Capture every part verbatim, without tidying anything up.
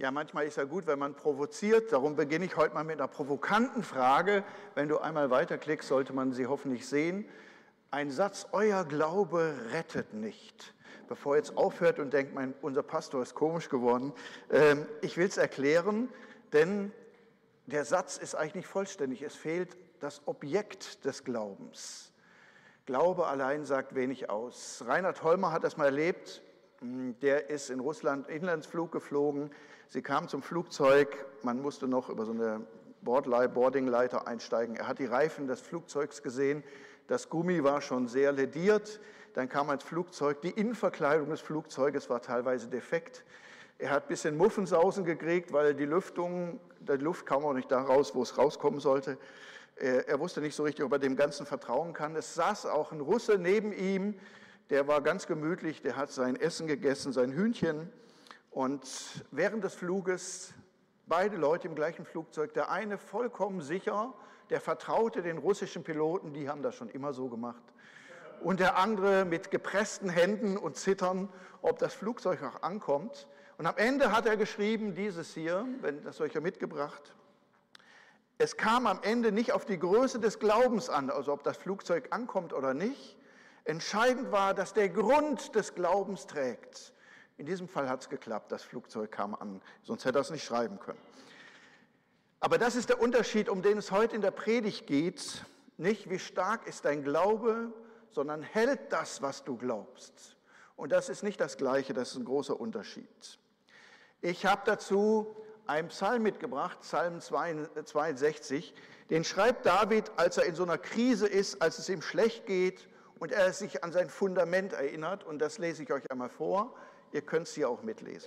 Ja, manchmal ist ja gut, wenn man provoziert. Darum beginne ich heute mal mit einer provokanten Frage. Wenn du einmal weiterklickst, sollte man sie hoffentlich sehen. Ein Satz, euer Glaube rettet nicht. Bevor ihr jetzt aufhört und denkt, mein, unser Pastor ist komisch geworden. Ähm, ich will es erklären, denn der Satz ist eigentlich nicht vollständig. Es fehlt das Objekt des Glaubens. Glaube allein sagt wenig aus. Reinhard Holmer hat das mal erlebt. Der ist in Russland Inlandsflug geflogen. Sie kamen zum Flugzeug. Man musste noch über so eine Boardingleiter einsteigen. Er hat die Reifen des Flugzeugs gesehen. Das Gummi war schon sehr lediert. Dann kam ein Flugzeug. Die Innenverkleidung des Flugzeuges war teilweise defekt. Er hat ein bisschen Muffensausen gekriegt, weil die Lüftung, die Luft kam auch nicht da raus, wo es rauskommen sollte. Er wusste nicht so richtig, ob er dem Ganzen vertrauen kann. Es saß auch ein Russe neben ihm. Der war ganz gemütlich, der hat sein Essen gegessen, sein Hühnchen. Und während des Fluges, beide Leute im gleichen Flugzeug, der eine vollkommen sicher, der vertraute den russischen Piloten, die haben das schon immer so gemacht. Und der andere mit gepressten Händen und Zittern, ob das Flugzeug auch ankommt. Und am Ende hat er geschrieben, dieses hier, wenn das euch ja mitgebracht. Es kam am Ende nicht auf die Größe des Glaubens an, also ob das Flugzeug ankommt oder nicht. Entscheidend war, dass der Grund des Glaubens trägt. In diesem Fall hat es geklappt, das Flugzeug kam an, sonst hätte er es nicht schreiben können. Aber das ist der Unterschied, um den es heute in der Predigt geht. Nicht, wie stark ist dein Glaube, sondern hält das, was du glaubst. Und das ist nicht das Gleiche, das ist ein großer Unterschied. Ich habe dazu einen Psalm mitgebracht, Psalm zweiundsechzig. Den schreibt David, als er in so einer Krise ist, als es ihm schlecht geht, und er sich an sein Fundament erinnert, und das lese ich euch einmal vor. Ihr könnt es hier auch mitlesen.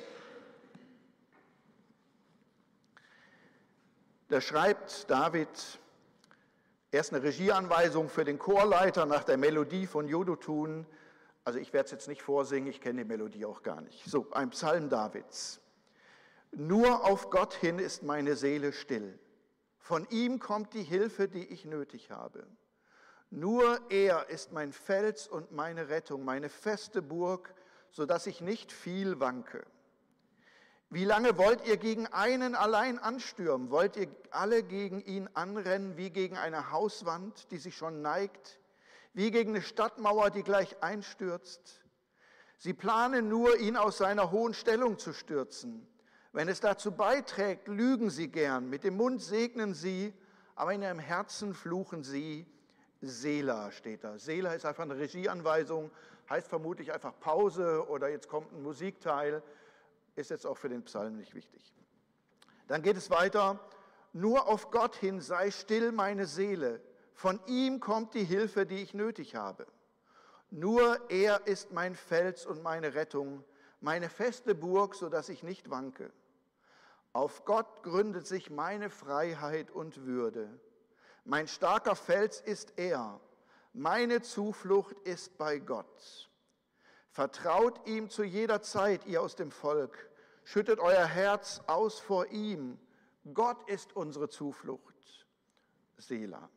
Da schreibt David erst eine Regieanweisung für den Chorleiter nach der Melodie von Jodutun. Also ich werde es jetzt nicht vorsingen, ich kenne die Melodie auch gar nicht. So, ein Psalm Davids. Nur auf Gott hin ist meine Seele still. Von ihm kommt die Hilfe, die ich nötig habe. Nur er ist mein Fels und meine Rettung, meine feste Burg, sodass ich nicht viel wanke. Wie lange wollt ihr gegen einen allein anstürmen? Wollt ihr alle gegen ihn anrennen, wie gegen eine Hauswand, die sich schon neigt, wie gegen eine Stadtmauer, die gleich einstürzt? Sie planen nur, ihn aus seiner hohen Stellung zu stürzen. Wenn es dazu beiträgt, lügen sie gern, mit dem Mund segnen sie, aber in ihrem Herzen fluchen sie. Sela steht da. Sela ist einfach eine Regieanweisung, heißt vermutlich einfach Pause oder jetzt kommt ein Musikteil, ist jetzt auch für den Psalm nicht wichtig. Dann geht es weiter. Nur auf Gott hin sei still meine Seele, von ihm kommt die Hilfe, die ich nötig habe. Nur er ist mein Fels und meine Rettung, meine feste Burg, sodass ich nicht wanke. Auf Gott gründet sich meine Freiheit und Würde. Mein starker Fels ist er, meine Zuflucht ist bei Gott. Vertraut ihm zu jeder Zeit, ihr aus dem Volk, schüttet euer Herz aus vor ihm. Gott ist unsere Zuflucht. Sela.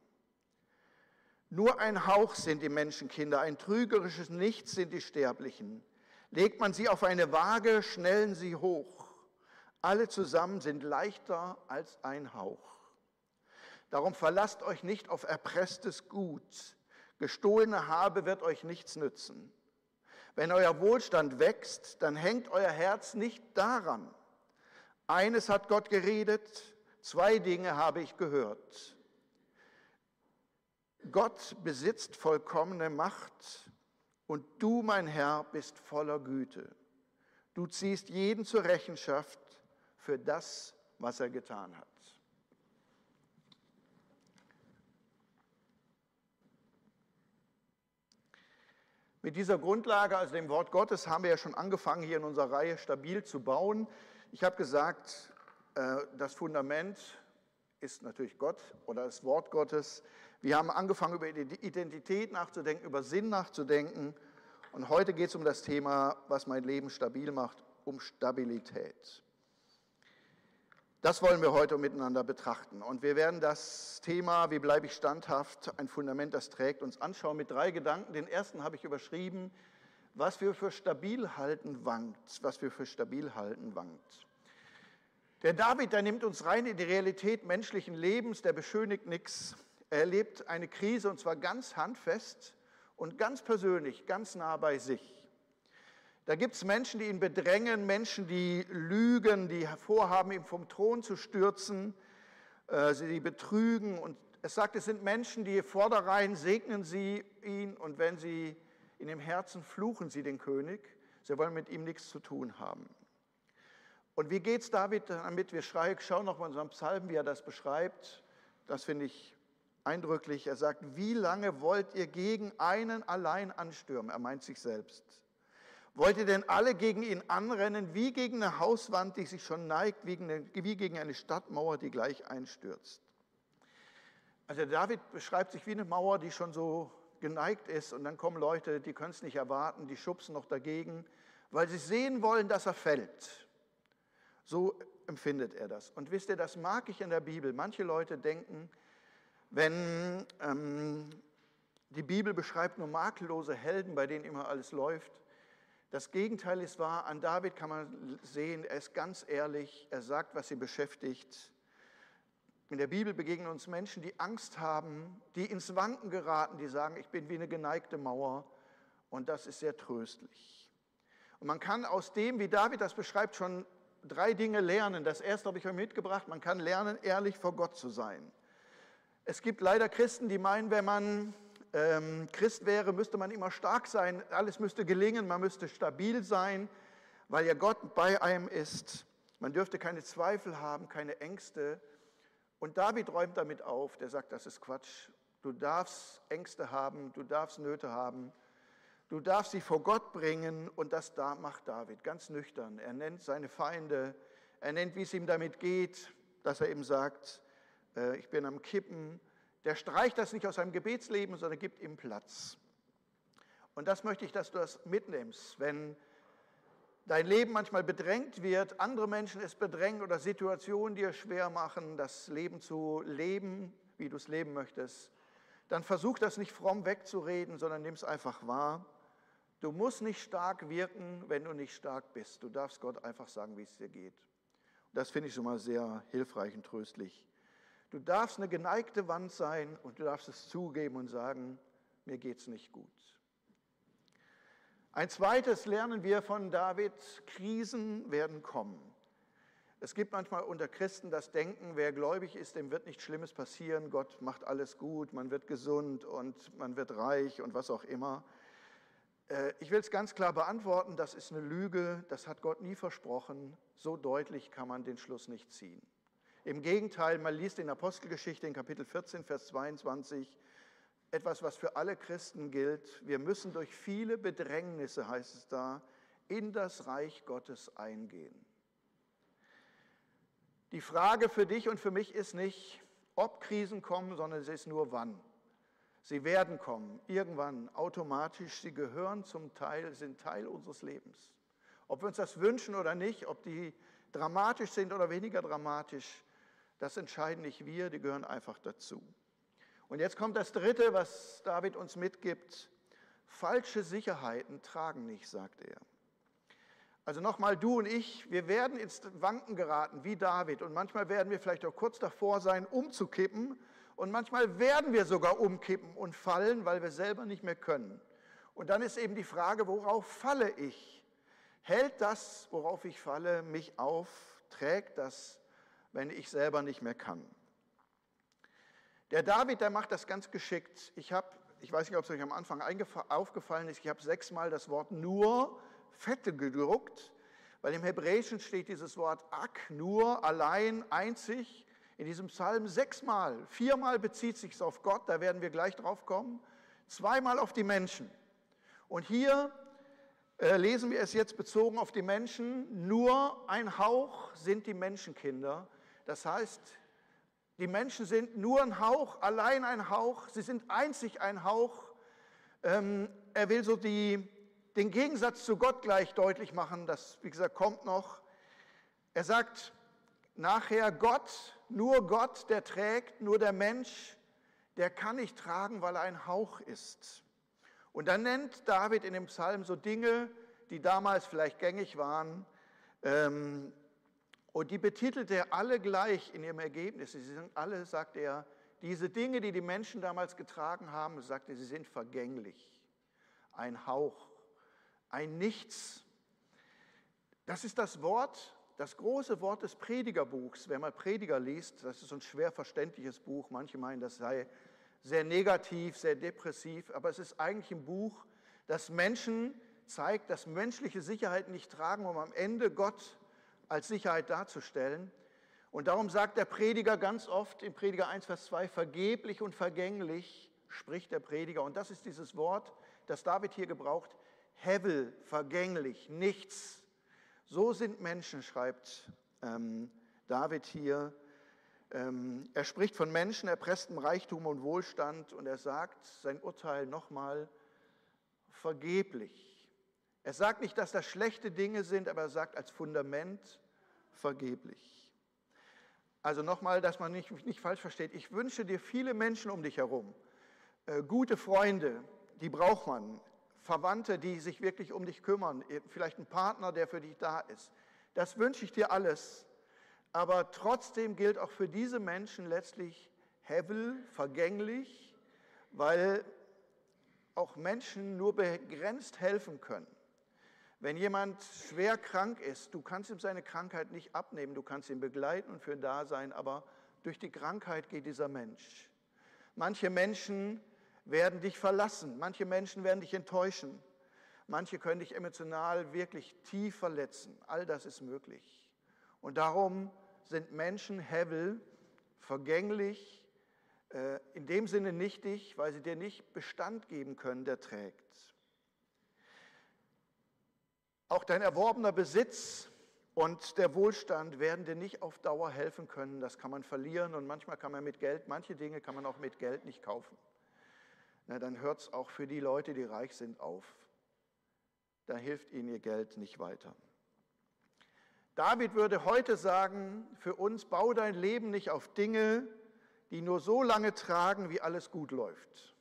Nur ein Hauch sind die Menschenkinder, ein trügerisches Nichts sind die Sterblichen. Legt man sie auf eine Waage, schnellen sie hoch. Alle zusammen sind leichter als ein Hauch. Darum verlasst euch nicht auf erpresstes Gut. Gestohlene Habe wird euch nichts nützen. Wenn euer Wohlstand wächst, dann hängt euer Herz nicht daran. Eines hat Gott geredet, zwei Dinge habe ich gehört. Gott besitzt vollkommene Macht und du, mein Herr, bist voller Güte. Du ziehst jeden zur Rechenschaft für das, was er getan hat. Mit dieser Grundlage, also dem Wort Gottes, haben wir ja schon angefangen, hier in unserer Reihe stabil zu bauen. Ich habe gesagt, das Fundament ist natürlich Gott oder das Wort Gottes. Wir haben angefangen, über Identität nachzudenken, über Sinn nachzudenken. Und heute geht es um das Thema, was mein Leben stabil macht, um Stabilität. Das wollen wir heute miteinander betrachten. Und wir werden das Thema, wie bleibe ich standhaft, ein Fundament, das trägt, uns anschauen mit drei Gedanken. Den ersten habe ich überschrieben, was wir für stabil halten wankt, was wir für stabil halten wankt. Der David, der nimmt uns rein in die Realität menschlichen Lebens, der beschönigt nichts. Er erlebt eine Krise und zwar ganz handfest und ganz persönlich, ganz nah bei sich. Da gibt es Menschen, die ihn bedrängen, Menschen, die lügen, die vorhaben, ihn vom Thron zu stürzen, äh, sie betrügen. Und es sagt, es sind Menschen, die vornherein segnen sie ihn und wenn sie in dem Herzen fluchen sie den König. Sie wollen mit ihm nichts zu tun haben. Und wie geht es David damit? Wir schauen noch mal in unserem Psalm, wie er das beschreibt. Das finde ich eindrücklich. Er sagt, wie lange wollt ihr gegen einen allein anstürmen? Er meint sich selbst. Wollt ihr denn alle gegen ihn anrennen, wie gegen eine Hauswand, die sich schon neigt, wie gegen eine Stadtmauer, die gleich einstürzt? Also David beschreibt sich wie eine Mauer, die schon so geneigt ist und dann kommen Leute, die können es nicht erwarten, die schubsen noch dagegen, weil sie sehen wollen, dass er fällt. So empfindet er das. Und wisst ihr, das mag ich in der Bibel. Manche Leute denken, wenn ähm, die Bibel beschreibt nur makellose Helden, bei denen immer alles läuft. Das Gegenteil ist wahr. An David kann man sehen, er ist ganz ehrlich, er sagt, was ihn beschäftigt. In der Bibel begegnen uns Menschen, die Angst haben, die ins Wanken geraten, die sagen, ich bin wie eine geneigte Mauer. Und das ist sehr tröstlich. Und man kann aus dem, wie David das beschreibt, schon drei Dinge lernen. Das erste habe ich euch mitgebracht, man kann lernen, ehrlich vor Gott zu sein. Es gibt leider Christen, die meinen, wenn man ähm, Christ wäre, müsste man immer stark sein, alles müsste gelingen, man müsste stabil sein, weil ja Gott bei einem ist. Man dürfte keine Zweifel haben, keine Ängste. Und David räumt damit auf, der sagt, das ist Quatsch. Du darfst Ängste haben, du darfst Nöte haben. Du darfst sie vor Gott bringen und das macht David ganz nüchtern. Er nennt seine Feinde, er nennt, wie es ihm damit geht, dass er eben sagt, äh, ich bin am Kippen. Der streicht das nicht aus seinem Gebetsleben, sondern gibt ihm Platz. Und das möchte ich, dass du das mitnimmst. Wenn dein Leben manchmal bedrängt wird, andere Menschen es bedrängen oder Situationen dir schwer machen, das Leben zu leben, wie du es leben möchtest, dann versuch das nicht fromm wegzureden, sondern nimm es einfach wahr. Du musst nicht stark wirken, wenn du nicht stark bist. Du darfst Gott einfach sagen, wie es dir geht. Das finde ich schon mal sehr hilfreich und tröstlich. Du darfst eine geneigte Wand sein und du darfst es zugeben und sagen, mir geht es nicht gut. Ein zweites lernen wir von David, Krisen werden kommen. Es gibt manchmal unter Christen das Denken, wer gläubig ist, dem wird nichts Schlimmes passieren, Gott macht alles gut, man wird gesund und man wird reich und was auch immer. Ich will es ganz klar beantworten, das ist eine Lüge, das hat Gott nie versprochen, so deutlich kann man den Schluss nicht ziehen. Im Gegenteil, man liest in Apostelgeschichte in Kapitel vierzehn, Vers zweiundzwanzig, etwas, was für alle Christen gilt, wir müssen durch viele Bedrängnisse, heißt es da, in das Reich Gottes eingehen. Die Frage für dich und für mich ist nicht, ob Krisen kommen, sondern es ist nur wann. Sie werden kommen, irgendwann, automatisch, sie gehören zum Teil, sind Teil unseres Lebens. Ob wir uns das wünschen oder nicht, ob die dramatisch sind oder weniger dramatisch, das entscheiden nicht wir, die gehören einfach dazu. Und jetzt kommt das Dritte, was David uns mitgibt. Falsche Sicherheiten tragen nicht, sagt er. Also nochmal, du und ich, wir werden ins Wanken geraten, wie David. Und manchmal werden wir vielleicht auch kurz davor sein, umzukippen. Und manchmal werden wir sogar umkippen und fallen, weil wir selber nicht mehr können. Und dann ist eben die Frage, worauf falle ich? Hält das, worauf ich falle, mich auf? Trägt das, wenn ich selber nicht mehr kann? Der David, der macht das ganz geschickt. Ich habe, ich weiß nicht, ob es euch am Anfang aufgefallen ist, ich habe sechsmal das Wort nur fette gedruckt, weil im Hebräischen steht dieses Wort ak, nur, allein, einzig, in diesem Psalm sechsmal. Viermal bezieht sich es auf Gott, da werden wir gleich drauf kommen, zweimal auf die Menschen. Und hier äh, lesen wir es jetzt bezogen auf die Menschen, nur ein Hauch sind die Menschenkinder. Das heißt, die Menschen sind nur ein Hauch, allein ein Hauch, sie sind einzig ein Hauch. Ähm, er will so die, den Gegensatz zu Gott gleich deutlich machen, das, wie gesagt, kommt noch. Er sagt nachher, Gott, nur Gott, der trägt, nur der Mensch, der kann nicht tragen, weil er ein Hauch ist. Und dann nennt David in dem Psalm so Dinge, die damals vielleicht gängig waren, ähm, Und die betitelt er alle gleich in ihrem Ergebnis. Sie sind alle, sagt er, diese Dinge, die die Menschen damals getragen haben, sagt er, sie sind vergänglich. Ein Hauch, ein Nichts. Das ist das Wort, das große Wort des Predigerbuchs. Wer mal Prediger liest, das ist so ein schwer verständliches Buch. Manche meinen, das sei sehr negativ, sehr depressiv, aber es ist eigentlich ein Buch, das Menschen zeigt, dass menschliche Sicherheit nicht tragen, um am Ende Gott als Sicherheit darzustellen. Und darum sagt der Prediger ganz oft in Prediger eins, Vers zwei, vergeblich und vergänglich spricht der Prediger. Und das ist dieses Wort, das David hier gebraucht, Hevel, vergänglich, nichts. So sind Menschen, schreibt ähm, David hier. Ähm, er spricht von Menschen, erpresstem Reichtum und Wohlstand und er sagt sein Urteil nochmal vergeblich. Er sagt nicht, dass das schlechte Dinge sind, aber er sagt als Fundament vergeblich. Also nochmal, dass man mich nicht, nicht falsch versteht. Ich wünsche dir viele Menschen um dich herum, äh, gute Freunde, die braucht man, Verwandte, die sich wirklich um dich kümmern, vielleicht ein Partner, der für dich da ist. Das wünsche ich dir alles. Aber trotzdem gilt auch für diese Menschen letztlich Hevel, vergänglich, weil auch Menschen nur begrenzt helfen können. Wenn jemand schwer krank ist, du kannst ihm seine Krankheit nicht abnehmen, du kannst ihn begleiten und für ihn da sein, aber durch die Krankheit geht dieser Mensch. Manche Menschen werden dich verlassen, manche Menschen werden dich enttäuschen, manche können dich emotional wirklich tief verletzen, all das ist möglich. Und darum sind Menschen Hevel, vergänglich, äh, in dem Sinne nichtig, weil sie dir nicht Bestand geben können, der trägt. Auch dein erworbener Besitz und der Wohlstand werden dir nicht auf Dauer helfen können. Das kann man verlieren und manchmal kann man mit Geld, manche Dinge kann man auch mit Geld nicht kaufen. Na, dann hört es auch für die Leute, die reich sind, auf. Da hilft ihnen ihr Geld nicht weiter. David würde heute sagen, für uns, bau dein Leben nicht auf Dinge, die nur so lange tragen, wie alles gut läuft.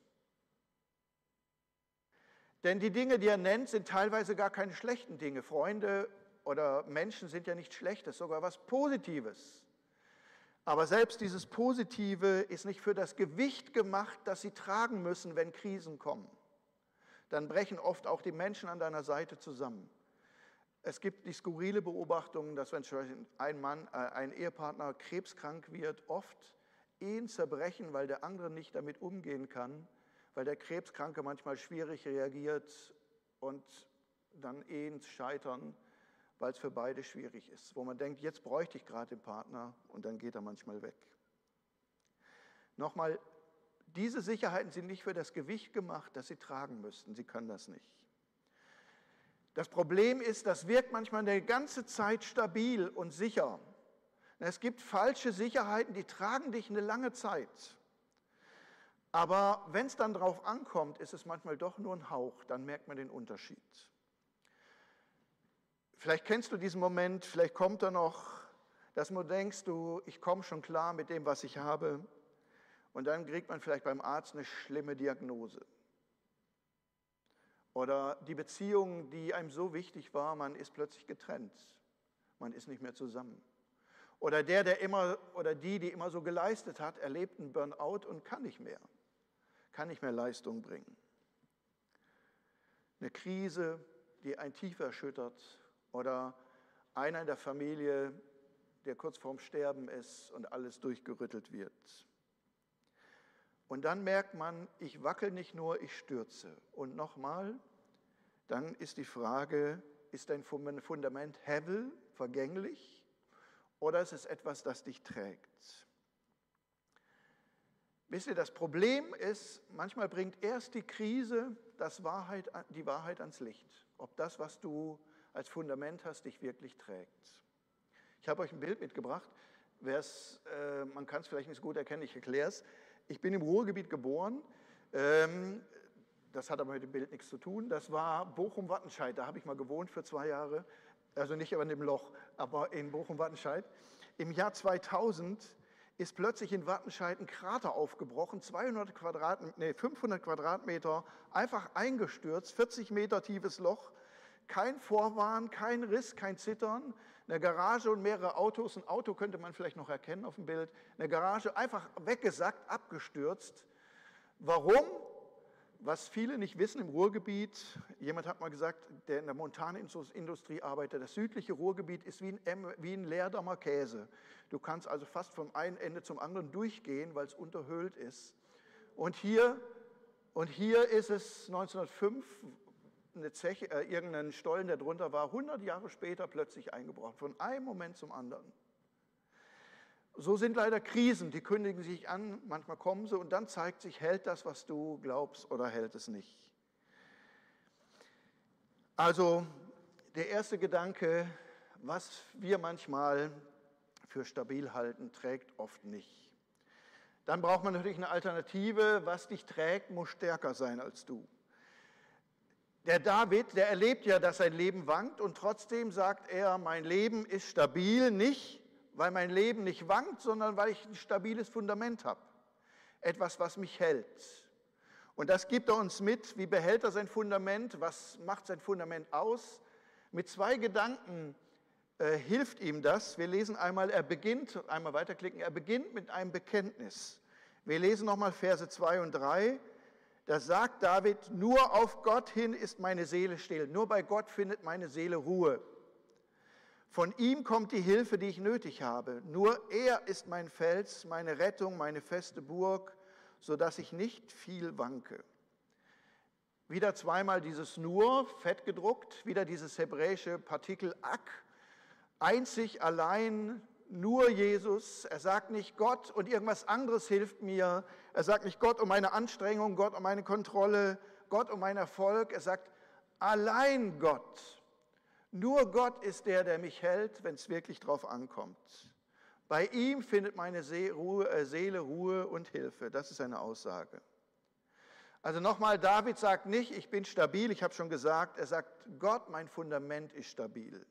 Denn die Dinge, die er nennt, sind teilweise gar keine schlechten Dinge. Freunde oder Menschen sind ja nichts Schlechtes, sogar was Positives. Aber selbst dieses Positive ist nicht für das Gewicht gemacht, das sie tragen müssen, wenn Krisen kommen. Dann brechen oft auch die Menschen an deiner Seite zusammen. Es gibt die skurrile Beobachtung, dass wenn ein Mann, äh, ein Ehepartner krebskrank wird, oft Ehen zerbrechen, weil der andere nicht damit umgehen kann, weil der Krebskranke manchmal schwierig reagiert und dann Ehen scheitern, weil es für beide schwierig ist. Wo man denkt, jetzt bräuchte ich gerade den Partner und dann geht er manchmal weg. Nochmal, diese Sicherheiten sind nicht für das Gewicht gemacht, das sie tragen müssten. Sie können das nicht. Das Problem ist, das wirkt manchmal eine ganze Zeit stabil und sicher. Es gibt falsche Sicherheiten, die tragen dich eine lange Zeit. Aber wenn es dann drauf ankommt, ist es manchmal doch nur ein Hauch, dann merkt man den Unterschied. Vielleicht kennst du diesen Moment, vielleicht kommt er noch, dass du denkst, du, ich komme schon klar mit dem, was ich habe. Und dann kriegt man vielleicht beim Arzt eine schlimme Diagnose. Oder die Beziehung, die einem so wichtig war, man ist plötzlich getrennt. Man ist nicht mehr zusammen. Oder der, der immer, oder die, die immer so geleistet hat, erlebt einen Burnout und kann nicht mehr. Kann nicht mehr Leistung bringen. Eine Krise, die einen tief erschüttert. Oder einer in der Familie, der kurz vorm Sterben ist und alles durchgerüttelt wird. Und dann merkt man, ich wackel nicht nur, ich stürze. Und nochmal, dann ist die Frage, ist dein Fundament Hevel, vergänglich, oder ist es etwas, das dich trägt? Wisst ihr, das Problem ist, manchmal bringt erst die Krise das Wahrheit, die Wahrheit ans Licht. Ob das, was du als Fundament hast, dich wirklich trägt. Ich habe euch ein Bild mitgebracht. Wer's, äh, man kann es vielleicht nicht so gut erkennen, ich erkläre es. Ich bin im Ruhrgebiet geboren. Ähm, das hat aber mit dem Bild nichts zu tun. Das war Bochum-Wattenscheid. Da habe ich mal gewohnt für zwei Jahre. Also nicht in dem Loch, aber in Bochum-Wattenscheid. Im Jahr zweitausend ist plötzlich in Wattenscheid ein Krater aufgebrochen, zweihundert Quadrat, nee, fünfhundert Quadratmeter, einfach eingestürzt, vierzig Meter tiefes Loch, kein Vorwarn, kein Riss, kein Zittern. eine Garage und mehrere Autos. Ein Auto könnte man vielleicht noch erkennen auf dem Bild. Eine Garage einfach weggesackt, abgestürzt. Warum? Was viele nicht wissen im Ruhrgebiet, jemand hat mal gesagt, der in der Montanindustrie arbeitet, das südliche Ruhrgebiet ist wie ein, wie ein Leerdammer Käse. Du kannst also fast vom einen Ende zum anderen durchgehen, weil es unterhöhlt ist. Und hier, und hier ist es neunzehnhundertfünf, eine Zeche, äh, irgendein Stollen, der drunter war, hundert Jahre später plötzlich eingebrochen, von einem Moment zum anderen. So sind leider Krisen, die kündigen sich an, manchmal kommen sie und dann zeigt sich, hält das, was du glaubst oder hält es nicht. Also der erste Gedanke, was wir manchmal für stabil halten, trägt oft nicht. Dann braucht man natürlich eine Alternative, was dich trägt, muss stärker sein als du. Der David, der erlebt ja, dass sein Leben wankt und trotzdem sagt er, mein Leben ist stabil, nicht weil mein Leben nicht wankt, sondern weil ich ein stabiles Fundament habe. Etwas, was mich hält. Und das gibt er uns mit. Wie behält er sein Fundament? Was macht sein Fundament aus? Mit zwei Gedanken äh, hilft ihm das. Wir lesen einmal, er beginnt, einmal weiterklicken, er beginnt mit einem Bekenntnis. Wir lesen nochmal Verse zwei und drei. Da sagt David, nur auf Gott hin ist meine Seele still. Nur bei Gott findet meine Seele Ruhe. Von ihm kommt die Hilfe, die ich nötig habe. Nur er ist mein Fels, meine Rettung, meine feste Burg, sodass ich nicht viel wanke. Wieder zweimal dieses nur, fett gedruckt, wieder dieses hebräische Partikel ak, einzig, allein, nur Jesus. Er sagt nicht Gott und irgendwas anderes hilft mir. Er sagt nicht Gott um meine Anstrengung, Gott um meine Kontrolle, Gott um meinen Erfolg. Er sagt allein Gott. Nur Gott ist der, der mich hält, wenn es wirklich drauf ankommt. Bei ihm findet meine Seele Ruhe und Hilfe. Das ist eine Aussage. Also nochmal, David sagt nicht, ich bin stabil, ich habe schon gesagt, er sagt, Gott, mein Fundament ist stabil.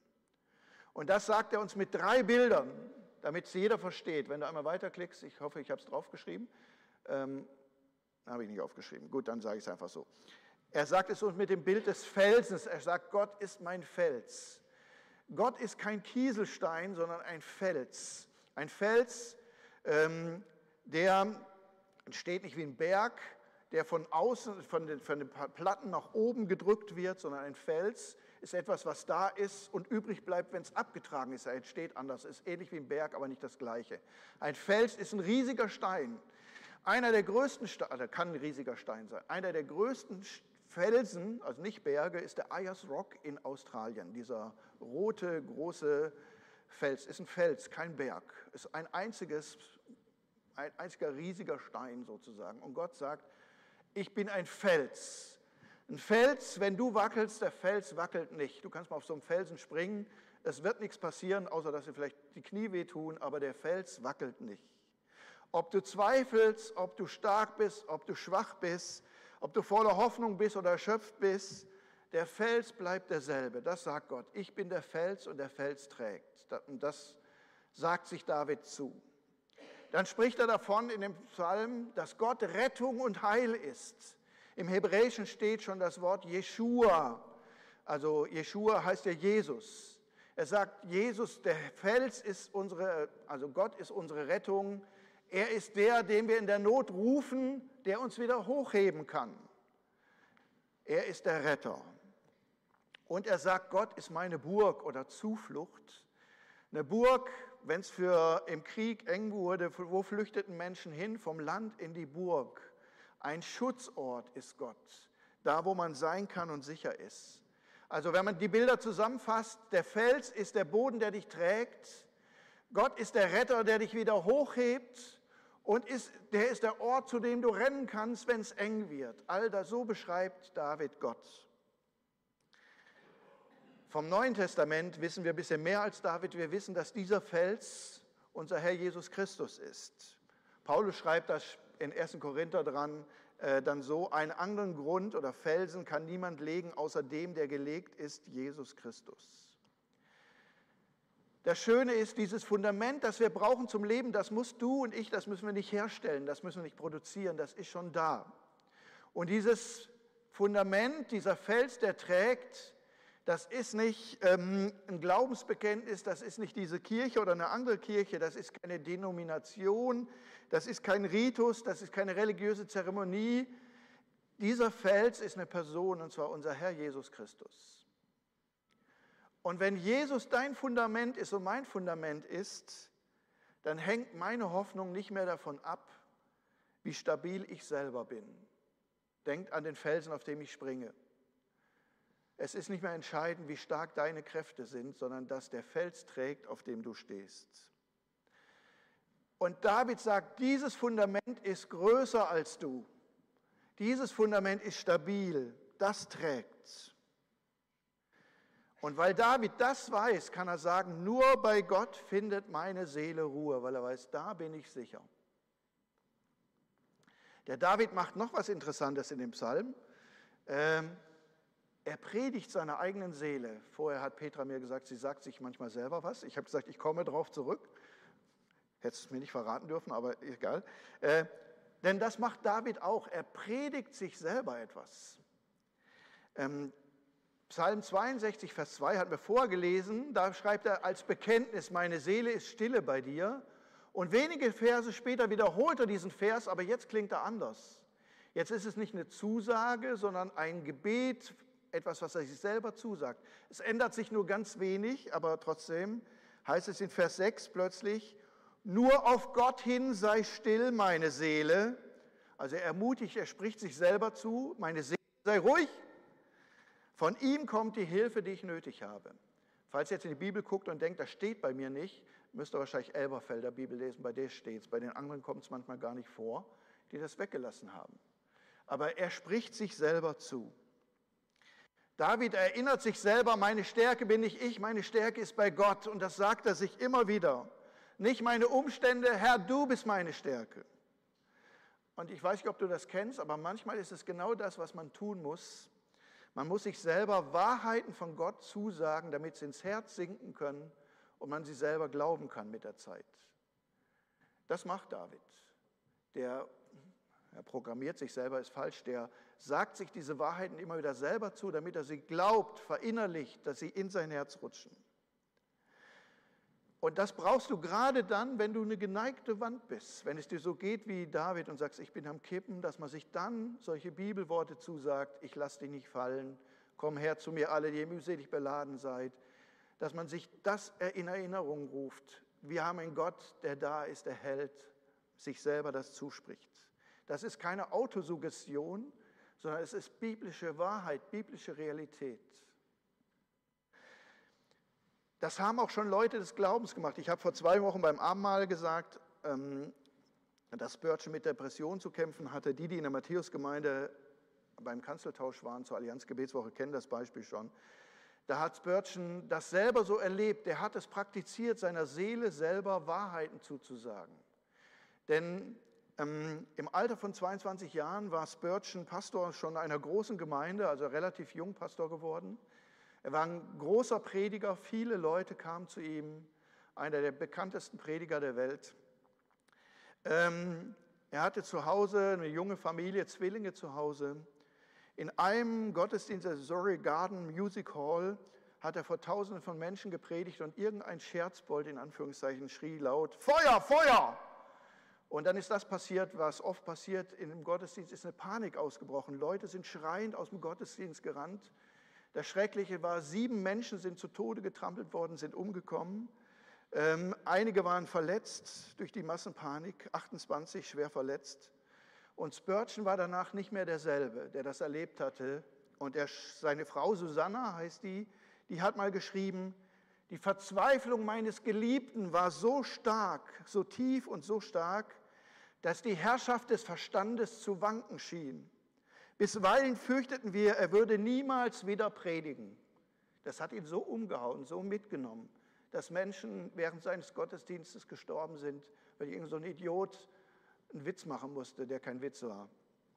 Und das sagt er uns mit drei Bildern, damit es jeder versteht. Wenn du einmal weiterklickst, ich hoffe, ich habe es draufgeschrieben, ähm, habe ich nicht aufgeschrieben, gut, dann sage ich es einfach so. Er sagt es uns mit dem Bild des Felsens. Er sagt, Gott ist mein Fels. Gott ist kein Kieselstein, sondern ein Fels. Ein Fels, ähm, der steht nicht wie ein Berg, der von außen, von den, von den Platten nach oben gedrückt wird, sondern ein Fels ist etwas, was da ist und übrig bleibt, wenn es abgetragen ist. Er entsteht anders, ist ähnlich wie ein Berg, aber nicht das Gleiche. Ein Fels ist ein riesiger Stein. Einer der größten Steine, kann ein riesiger Stein sein, einer der größten Felsen, also nicht Berge, ist der Ayers Rock in Australien. Dieser rote, große Fels ist ein Fels, kein Berg. Ist ein einziges, ein einziger riesiger Stein sozusagen. Und Gott sagt, ich bin ein Fels. Ein Fels, wenn du wackelst, der Fels wackelt nicht. Du kannst mal auf so einem Felsen springen, es wird nichts passieren, außer dass dir vielleicht die Knie wehtun, aber der Fels wackelt nicht. Ob du zweifelst, ob du stark bist, ob du schwach bist, ob du voller Hoffnung bist oder erschöpft bist, der Fels bleibt derselbe. Das sagt Gott. Ich bin der Fels und der Fels trägt. Und das sagt sich David zu. Dann spricht er davon in dem Psalm, dass Gott Rettung und Heil ist. Im Hebräischen steht schon das Wort Jeschua. Also Jeschua heißt ja Jesus. Er sagt, Jesus, der Fels ist unsere, also Gott ist unsere Rettung. Er ist der, den wir in der Not rufen, der uns wieder hochheben kann. Er ist der Retter. Und er sagt, Gott ist meine Burg oder Zuflucht. Eine Burg, wenn es für im Krieg eng wurde, wo flüchteten Menschen hin? Vom Land in die Burg. Ein Schutzort ist Gott, da wo man sein kann und sicher ist. Also wenn man die Bilder zusammenfasst, der Fels ist der Boden, der dich trägt. Gott ist der Retter, der dich wieder hochhebt. Und ist, der ist der Ort, zu dem du rennen kannst, wenn es eng wird. All das, so beschreibt David Gott. Vom Neuen Testament wissen wir ein bisschen mehr als David. Wir wissen, dass dieser Fels unser Herr Jesus Christus ist. Paulus schreibt das in ersten Korinther dran, äh, dann so, einen anderen Grund oder Felsen kann niemand legen, außer dem, der gelegt ist, Jesus Christus. Das Schöne ist, dieses Fundament, das wir brauchen zum Leben, das musst du und ich, das müssen wir nicht herstellen, das müssen wir nicht produzieren, das ist schon da. Und dieses Fundament, dieser Fels, der trägt, Das ist nicht ähm, ein Glaubensbekenntnis, das ist nicht diese Kirche oder eine andere Kirche, das ist keine Denomination, das ist kein Ritus, das ist keine religiöse Zeremonie. Dieser Fels ist eine Person, und zwar unser Herr Jesus Christus. Und wenn Jesus dein Fundament ist und mein Fundament ist, dann hängt meine Hoffnung nicht mehr davon ab, wie stabil ich selber bin. Denkt an den Felsen, auf dem ich springe. Es ist nicht mehr entscheidend, wie stark deine Kräfte sind, sondern dass der Fels trägt, auf dem du stehst. Und David sagt, dieses Fundament ist größer als du. Dieses Fundament ist stabil, das trägt. Und weil David das weiß, kann er sagen, nur bei Gott findet meine Seele Ruhe, weil er weiß, da bin ich sicher. Der David macht noch was Interessantes in dem Psalm. Ähm, Er predigt seiner eigenen Seele. Vorher hat Petra mir gesagt, sie sagt sich manchmal selber was. Ich habe gesagt, ich komme darauf zurück. Hättest es mir nicht verraten dürfen, aber egal. Äh, denn das macht David auch. Er predigt sich selber etwas. Ähm, Psalm zweiundsechzig, Vers zwei hatten wir vorgelesen. Da schreibt er als Bekenntnis, meine Seele ist stille bei dir. Und wenige Verse später wiederholt er diesen Vers, aber jetzt klingt er anders. Jetzt ist es nicht eine Zusage, sondern ein Gebet, etwas, was er sich selber zusagt. Es ändert sich nur ganz wenig, aber trotzdem heißt es in Vers sechs plötzlich, nur auf Gott hin sei still, meine Seele. Also er ermutigt, er spricht sich selber zu, meine Seele sei ruhig. Von ihm kommt die Hilfe, die ich nötig habe. Falls ihr jetzt in die Bibel guckt und denkt, das steht bei mir nicht, müsst ihr wahrscheinlich Elberfelder Bibel lesen, bei der steht es. Bei den anderen kommt es manchmal gar nicht vor, die das weggelassen haben. Aber er spricht sich selber zu. David erinnert sich selber, meine Stärke bin nicht ich, meine Stärke ist bei Gott. Und das sagt er sich immer wieder. Nicht meine Umstände, Herr, du bist meine Stärke. Und ich weiß nicht, ob du das kennst, aber manchmal ist es genau das, was man tun muss. Man muss sich selber Wahrheiten von Gott zusagen, damit sie ins Herz sinken können und man sie selber glauben kann mit der Zeit. Das macht David. Der Er programmiert sich selber, ist falsch, der sagt sich diese Wahrheiten immer wieder selber zu, damit er sie glaubt, verinnerlicht, dass sie in sein Herz rutschen. Und das brauchst du gerade dann, wenn du eine geneigte Wand bist, wenn es dir so geht wie David und sagst, ich bin am Kippen, dass man sich dann solche Bibelworte zusagt, ich lasse dich nicht fallen, komm her zu mir alle, die ihr mühselig beladen seid, dass man sich das in Erinnerung ruft. Wir haben einen Gott, der da ist, der hält, sich selber das zuspricht. Das ist keine Autosuggestion, sondern es ist biblische Wahrheit, biblische Realität. Das haben auch schon Leute des Glaubens gemacht. Ich habe vor zwei Wochen beim Abendmahl gesagt, dass Spurgeon mit Depressionen zu kämpfen hatte. Die, die in der Matthäusgemeinde beim Kanzeltausch waren zur Allianz-Gebetswoche, kennen das Beispiel schon. Da hat Spurgeon das selber so erlebt. Der hat es praktiziert, seiner Seele selber Wahrheiten zuzusagen. Denn ähm, im Alter von zweiundzwanzig Jahren war Spurgeon Pastor schon einer großen Gemeinde, also relativ jung Pastor geworden. Er war ein großer Prediger, viele Leute kamen zu ihm, einer der bekanntesten Prediger der Welt. Ähm, er hatte zu Hause eine junge Familie, Zwillinge zu Hause. In einem Gottesdienst der Surrey Garden Music Hall hat er vor Tausenden von Menschen gepredigt und irgendein Scherzbold in Anführungszeichen schrie laut, Feuer, Feuer! Und dann ist das passiert, was oft passiert, in dem Gottesdienst ist eine Panik ausgebrochen. Leute sind schreiend aus dem Gottesdienst gerannt. Das Schreckliche war, sieben Menschen sind zu Tode getrampelt worden, sind umgekommen. Ähm, einige waren verletzt durch die Massenpanik, achtundzwanzig schwer verletzt. Und Spurgeon war danach nicht mehr derselbe, der das erlebt hatte. Und er, seine Frau Susanna heißt die, die hat mal geschrieben, die Verzweiflung meines Geliebten war so stark, so tief und so stark, dass die Herrschaft des Verstandes zu wanken schien. Bisweilen fürchteten wir, er würde niemals wieder predigen. Das hat ihn so umgehauen, so mitgenommen, dass Menschen während seines Gottesdienstes gestorben sind, weil irgend so ein Idiot einen Witz machen musste, der kein Witz war.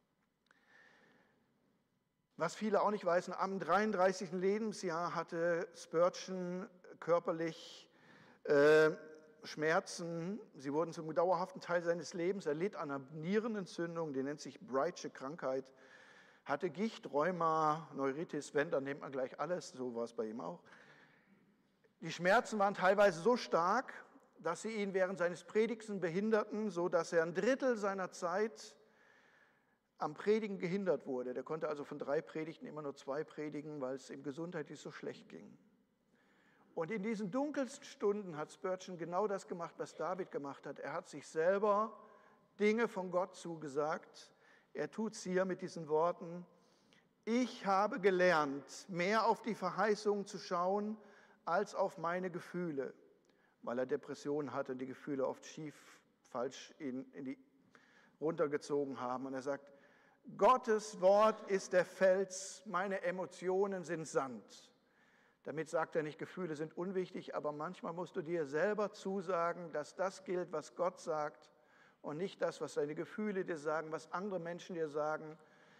Was viele auch nicht wissen, am dreiunddreißigsten Lebensjahr hatte Spurgeon körperlich äh, Schmerzen. Sie wurden zum dauerhaften Teil seines Lebens. Er litt an einer Nierenentzündung, die nennt sich Brightsche Krankheit. hatte Gicht, Rheuma, Neuritis, wenn, dann nimmt man gleich alles, so war es bei ihm auch. Die Schmerzen waren teilweise so stark, dass sie ihn während seines Predigens behinderten, sodass er ein Drittel seiner Zeit am Predigen gehindert wurde. Der konnte also von drei Predigten immer nur zwei predigen, weil es ihm gesundheitlich so schlecht ging. Und in diesen dunkelsten Stunden hat Spurgeon genau das gemacht, was David gemacht hat. Er hat sich selber Dinge von Gott zugesagt. Er tut es hier mit diesen Worten: Ich habe gelernt, mehr auf die Verheißungen zu schauen, als auf meine Gefühle, weil er Depressionen hatte und die Gefühle oft schief, falsch in, in die, runtergezogen haben. Und er sagt, Gottes Wort ist der Fels, meine Emotionen sind Sand. Damit sagt er nicht, Gefühle sind unwichtig, aber manchmal musst du dir selber zusagen, dass das gilt, was Gott sagt und nicht das, was deine Gefühle dir sagen, was andere Menschen dir sagen,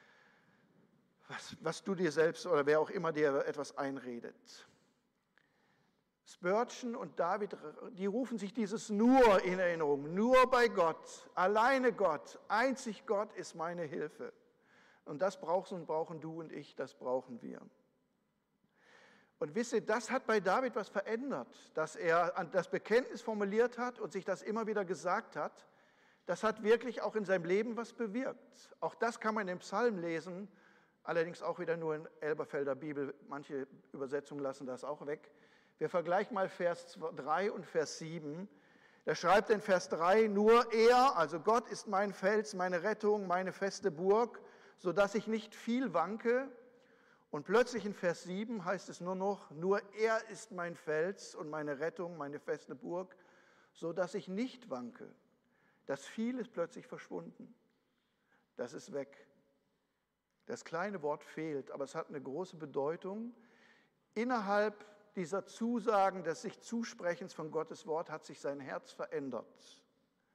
was, was du dir selbst oder wer auch immer dir etwas einredet. Spurgeon und David, die rufen sich dieses Nur in Erinnerung, nur bei Gott, alleine Gott, einzig Gott ist meine Hilfe. Und das brauchst und brauchen du und ich, das brauchen wir. Und wisst ihr, das hat bei David was verändert, dass er das Bekenntnis formuliert hat und sich das immer wieder gesagt hat. Das hat wirklich auch in seinem Leben was bewirkt. Auch das kann man im Psalm lesen, allerdings auch wieder nur in Elberfelder Bibel. Manche Übersetzungen lassen das auch weg. Wir vergleichen mal Vers drei und Vers sieben. Da schreibt in Vers drei, nur er, also Gott ist mein Fels, meine Rettung, meine feste Burg, sodass ich nicht viel wanke. Und plötzlich in Vers sieben heißt es nur noch, nur er ist mein Fels und meine Rettung, meine feste Burg, sodass ich nicht wanke. Das Viel ist plötzlich verschwunden. Das ist weg. Das kleine Wort fehlt, aber es hat eine große Bedeutung. Innerhalb dieser Zusagen, des sich Zusprechens von Gottes Wort, hat sich sein Herz verändert.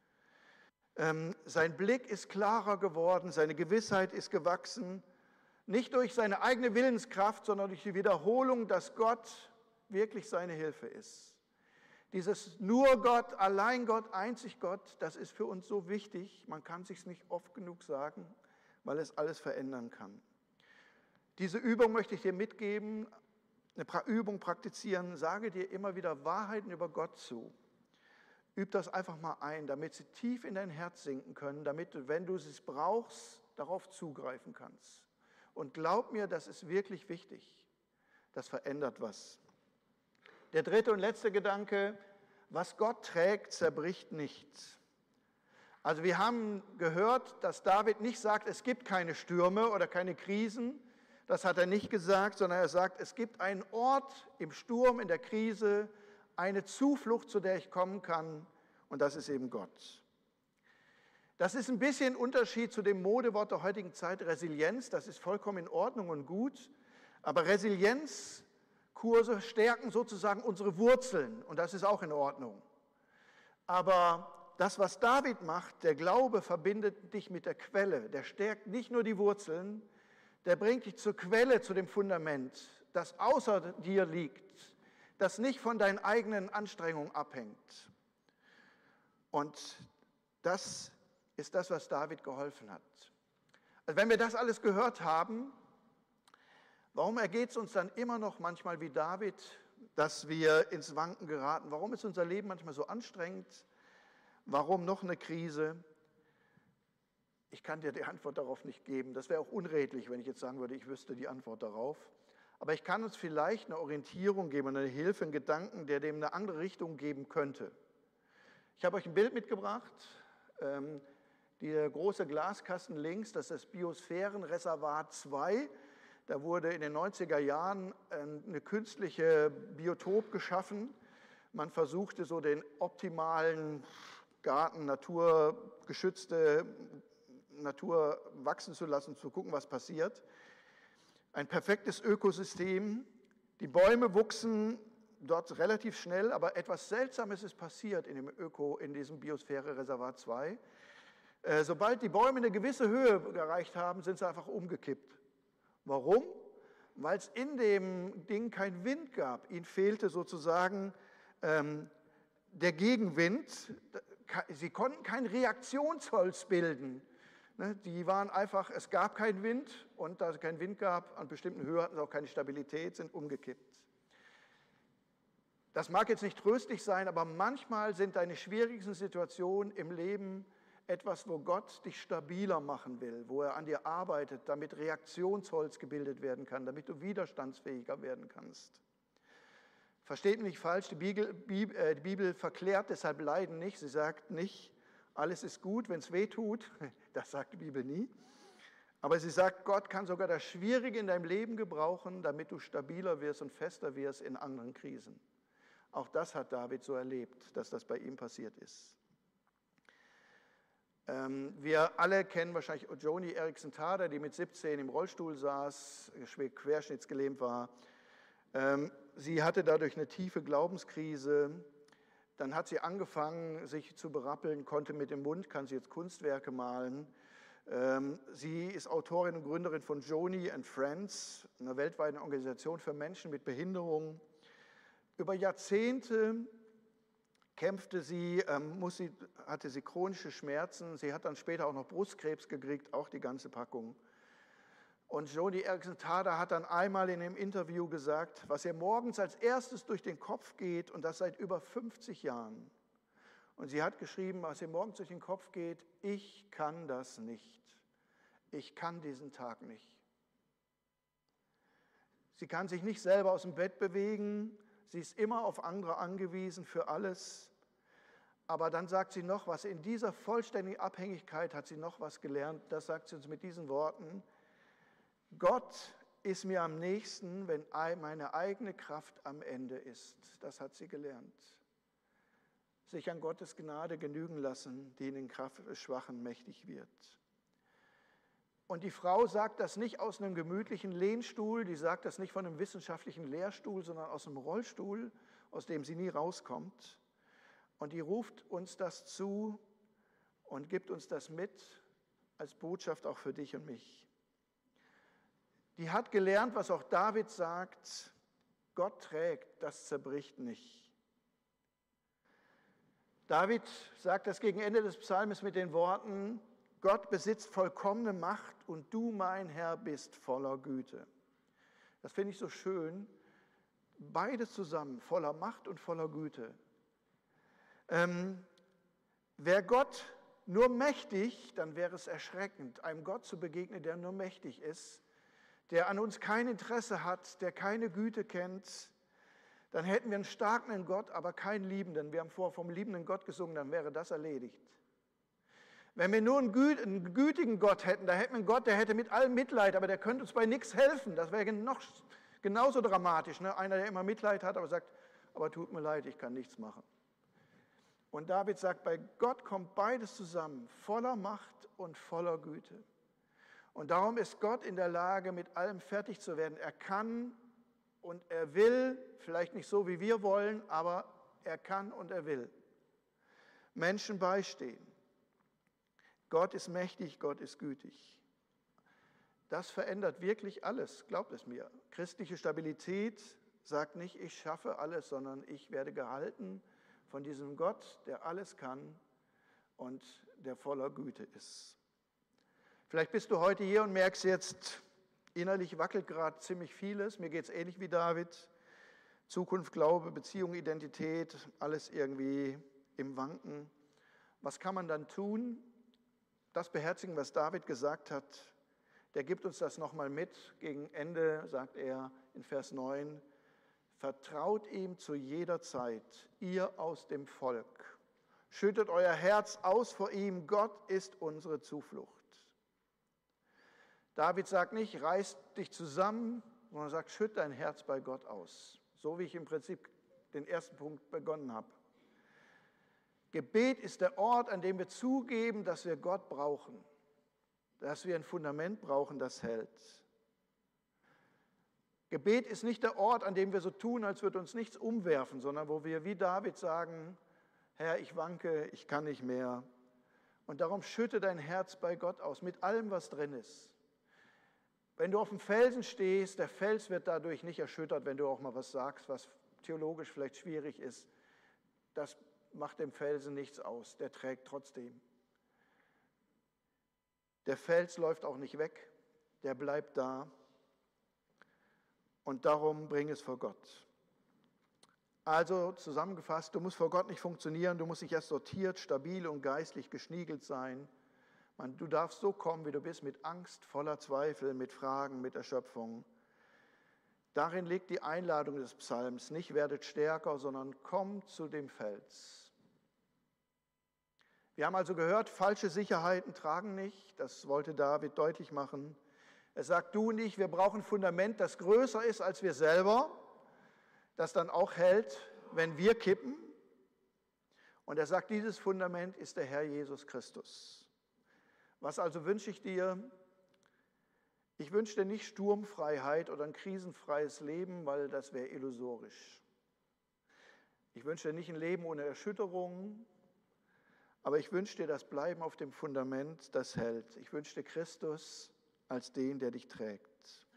Ähm, sein Blick ist klarer geworden, seine Gewissheit ist gewachsen, nicht durch seine eigene Willenskraft, sondern durch die Wiederholung, dass Gott wirklich seine Hilfe ist. Dieses nur Gott, allein Gott, einzig Gott, das ist für uns so wichtig, man kann es sich nicht oft genug sagen, weil es alles verändern kann. Diese Übung möchte ich dir mitgeben, eine Übung praktizieren, sage dir immer wieder Wahrheiten über Gott zu. Üb das einfach mal ein, damit sie tief in dein Herz sinken können, damit du, wenn du es brauchst, darauf zugreifen kannst. Und glaub mir, das ist wirklich wichtig. Das verändert was. Der dritte und letzte Gedanke, was Gott trägt, zerbricht nicht. Also wir haben gehört, dass David nicht sagt, es gibt keine Stürme oder keine Krisen. Das hat er nicht gesagt, sondern er sagt, es gibt einen Ort im Sturm, in der Krise, eine Zuflucht, zu der ich kommen kann, und das ist eben Gott. Das ist ein bisschen Unterschied zu dem Modewort der heutigen Zeit, Resilienz. Das ist vollkommen in Ordnung und gut, aber Resilienzkurse stärken sozusagen unsere Wurzeln und das ist auch in Ordnung. Aber das, was David macht, der Glaube verbindet dich mit der Quelle, der stärkt nicht nur die Wurzeln, der bringt dich zur Quelle, zu dem Fundament, das außer dir liegt, das nicht von deinen eigenen Anstrengungen abhängt. Und das ist das, was David geholfen hat. Also wenn wir das alles gehört haben, warum ergeht es uns dann immer noch manchmal wie David, dass wir ins Wanken geraten? Warum ist unser Leben manchmal so anstrengend? Warum noch eine Krise? Ich kann dir die Antwort darauf nicht geben. Das wäre auch unredlich, wenn ich jetzt sagen würde, ich wüsste die Antwort darauf. Aber ich kann uns vielleicht eine Orientierung geben, eine Hilfe, einen Gedanken, der dem eine andere Richtung geben könnte. Ich habe euch ein Bild mitgebracht. Ähm, der große Glaskasten links, das ist das Biosphärenreservat zwei. Da wurde in den neunziger Jahren eine künstliche Biotop geschaffen. Man versuchte so den optimalen Garten, naturgeschützte Natur wachsen zu lassen, zu gucken, was passiert. Ein perfektes Ökosystem. Die Bäume wuchsen dort relativ schnell, aber etwas Seltsames ist passiert in dem Öko, in diesem Biosphärenreservat zwei. Äh, sobald die Bäume eine gewisse Höhe erreicht haben, sind sie einfach umgekippt. Warum? Weil es in dem Ding keinen Wind gab. Ihnen fehlte sozusagen ähm, der Gegenwind. Sie konnten kein Reaktionsholz bilden. Die waren einfach, es gab keinen Wind und da es keinen Wind gab, an bestimmten Höhen hatten sie auch keine Stabilität, sind umgekippt. Das mag jetzt nicht tröstlich sein, aber manchmal sind deine schwierigsten Situationen im Leben etwas, wo Gott dich stabiler machen will, wo er an dir arbeitet, damit Reaktionsholz gebildet werden kann, damit du widerstandsfähiger werden kannst. Versteht mich nicht falsch, die Bibel, die Bibel verklärt deshalb Leiden nicht. Sie sagt nicht, alles ist gut, wenn es weh tut. Das sagt die Bibel nie. Aber sie sagt, Gott kann sogar das Schwierige in deinem Leben gebrauchen, damit du stabiler wirst und fester wirst in anderen Krisen. Auch das hat David so erlebt, dass das bei ihm passiert ist. Ähm, wir alle kennen wahrscheinlich Joni Eareckson Tada, die mit siebzehn im Rollstuhl saß, schwer querschnittsgelähmt war. Ähm, sie hatte dadurch eine tiefe Glaubenskrise. Dann hat sie angefangen, sich zu berappeln, konnte mit dem Mund, kann sie jetzt Kunstwerke malen. Ähm, sie ist Autorin und Gründerin von Joni and Friends, einer weltweiten Organisation für Menschen mit Behinderungen. Über Jahrzehnte kämpfte sie, ähm, muss sie, hatte sie chronische Schmerzen. Sie hat dann später auch noch Brustkrebs gekriegt, auch die ganze Packung. Und Joni Eareckson Tada hat dann einmal in einem Interview gesagt, was ihr morgens als erstes durch den Kopf geht, und das seit über fünfzig Jahren. Und sie hat geschrieben, was ihr morgens durch den Kopf geht, ich kann das nicht. Ich kann diesen Tag nicht. Sie kann sich nicht selber aus dem Bett bewegen. Sie ist immer auf andere angewiesen für alles. Aber dann sagt sie noch was, in dieser vollständigen Abhängigkeit hat sie noch was gelernt. Das sagt sie uns mit diesen Worten. Gott ist mir am nächsten, wenn meine eigene Kraft am Ende ist. Das hat sie gelernt. Sich an Gottes Gnade genügen lassen, die in den Kraftschwachen mächtig wird. Und die Frau sagt das nicht aus einem gemütlichen Lehnstuhl, die sagt das nicht von einem wissenschaftlichen Lehrstuhl, sondern aus einem Rollstuhl, aus dem sie nie rauskommt. Und die ruft uns das zu und gibt uns das mit als Botschaft auch für dich und mich. Die hat gelernt, was auch David sagt, Gott trägt, das zerbricht nicht. David sagt das gegen Ende des Psalmes mit den Worten, Gott besitzt vollkommene Macht und du, mein Herr, bist voller Güte. Das finde ich so schön. Beides zusammen, voller Macht und voller Güte. Ähm, wäre Gott nur mächtig, dann wäre es erschreckend, einem Gott zu begegnen, der nur mächtig ist, der an uns kein Interesse hat, der keine Güte kennt. Dann hätten wir einen starken Gott, aber keinen liebenden. Wir haben vorher vom liebenden Gott gesungen, dann wäre das erledigt. Wenn wir nur einen, güt, einen gütigen Gott hätten, da hätten wir einen Gott, der hätte mit allem Mitleid, aber der könnte uns bei nichts helfen. Das wäre noch genauso dramatisch. Ne? Einer, der immer Mitleid hat, aber sagt, aber tut mir leid, ich kann nichts machen. Und David sagt, bei Gott kommt beides zusammen, voller Macht und voller Güte. Und darum ist Gott in der Lage, mit allem fertig zu werden. Er kann und er will, vielleicht nicht so, wie wir wollen, aber er kann und er will Menschen beistehen. Gott ist mächtig, Gott ist gütig. Das verändert wirklich alles, glaubt es mir. Christliche Stabilität sagt nicht, ich schaffe alles, sondern ich werde gehalten von diesem Gott, der alles kann und der voller Güte ist. Vielleicht bist du heute hier und merkst jetzt, innerlich wackelt gerade ziemlich vieles. Mir geht es ähnlich wie David. Zukunft, Glaube, Beziehung, Identität, alles irgendwie im Wanken. Was kann man dann tun? Das beherzigen, was David gesagt hat, der gibt uns das nochmal mit. Gegen Ende sagt er in Vers neun, vertraut ihm zu jeder Zeit, ihr aus dem Volk. Schüttet euer Herz aus vor ihm, Gott ist unsere Zuflucht. David sagt nicht, reiß dich zusammen, sondern sagt, schütt dein Herz bei Gott aus. So wie ich im Prinzip den ersten Punkt begonnen habe. Gebet ist der Ort, an dem wir zugeben, dass wir Gott brauchen, dass wir ein Fundament brauchen, das hält. Gebet ist nicht der Ort, an dem wir so tun, als würde uns nichts umwerfen, sondern wo wir wie David sagen, Herr, ich wanke, ich kann nicht mehr. Und darum schütte dein Herz bei Gott aus, mit allem, was drin ist. Wenn du auf dem Felsen stehst, der Fels wird dadurch nicht erschüttert, wenn du auch mal was sagst, was theologisch vielleicht schwierig ist. Das macht dem Felsen nichts aus, der trägt trotzdem. Der Fels läuft auch nicht weg, der bleibt da. Und darum bring es vor Gott. Also zusammengefasst, du musst vor Gott nicht funktionieren, du musst nicht erst sortiert, stabil und geistlich geschniegelt sein. Man, du darfst so kommen, wie du bist, mit Angst, voller Zweifel, mit Fragen, mit Erschöpfung. Darin liegt die Einladung des Psalms, nicht werdet stärker, sondern kommt zu dem Fels. Wir haben also gehört, falsche Sicherheiten tragen nicht, das wollte David deutlich machen. Er sagt, du und ich, wir brauchen ein Fundament, das größer ist als wir selber, das dann auch hält, wenn wir kippen. Und er sagt, dieses Fundament ist der Herr Jesus Christus. Was also wünsche ich dir? Ich wünsche dir nicht Sturmfreiheit oder ein krisenfreies Leben, weil das wäre illusorisch. Ich wünsche dir nicht ein Leben ohne Erschütterung, aber ich wünsche dir das Bleiben auf dem Fundament, das hält. Ich wünsche dir Christus als den, der dich trägt.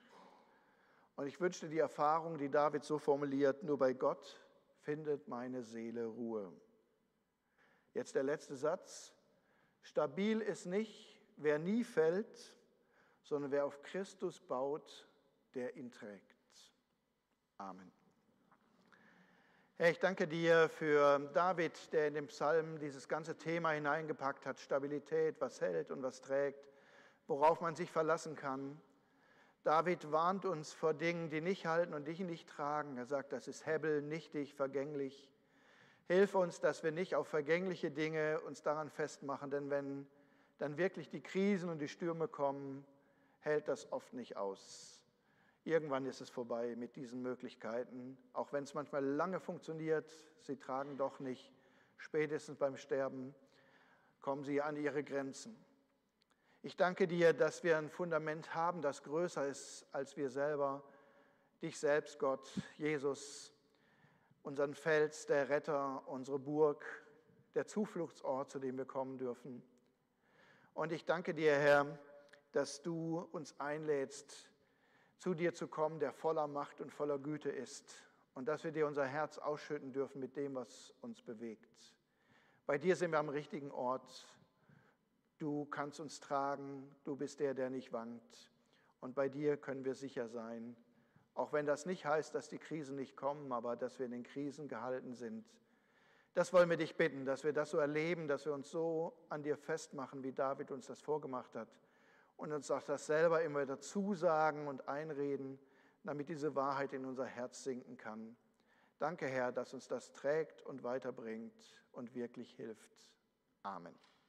Und ich wünsche dir die Erfahrung, die David so formuliert, nur bei Gott findet meine Seele Ruhe. Jetzt der letzte Satz. Stabil ist nicht, wer nie fällt, sondern wer auf Christus baut, der ihn trägt. Amen. Herr, ich danke dir für David, der in den Psalm dieses ganze Thema hineingepackt hat, Stabilität, was hält und was trägt, worauf man sich verlassen kann. David warnt uns vor Dingen, die nicht halten und die nicht tragen. Er sagt, das ist Hebbel, nichtig, vergänglich. Hilf uns, dass wir nicht auf vergängliche Dinge uns daran festmachen, denn wenn dann wirklich die Krisen und die Stürme kommen, hält das oft nicht aus. Irgendwann ist es vorbei mit diesen Möglichkeiten, auch wenn es manchmal lange funktioniert, sie tragen doch nicht. Spätestens beim Sterben kommen sie an ihre Grenzen. Ich danke dir, dass wir ein Fundament haben, das größer ist als wir selber. Dich selbst, Gott, Jesus, unseren Fels, der Retter, unsere Burg, der Zufluchtsort, zu dem wir kommen dürfen. Und ich danke dir, Herr, dass du uns einlädst, zu dir zu kommen, der voller Macht und voller Güte ist. Und dass wir dir unser Herz ausschütten dürfen mit dem, was uns bewegt. Bei dir sind wir am richtigen Ort. Du kannst uns tragen, du bist der, der nicht wankt. Und bei dir können wir sicher sein, auch wenn das nicht heißt, dass die Krisen nicht kommen, aber dass wir in den Krisen gehalten sind. Das wollen wir dich bitten, dass wir das so erleben, dass wir uns so an dir festmachen, wie David uns das vorgemacht hat. Und uns auch das selber immer dazu sagen und einreden, damit diese Wahrheit in unser Herz sinken kann. Danke, Herr, dass uns das trägt und weiterbringt und wirklich hilft. Amen.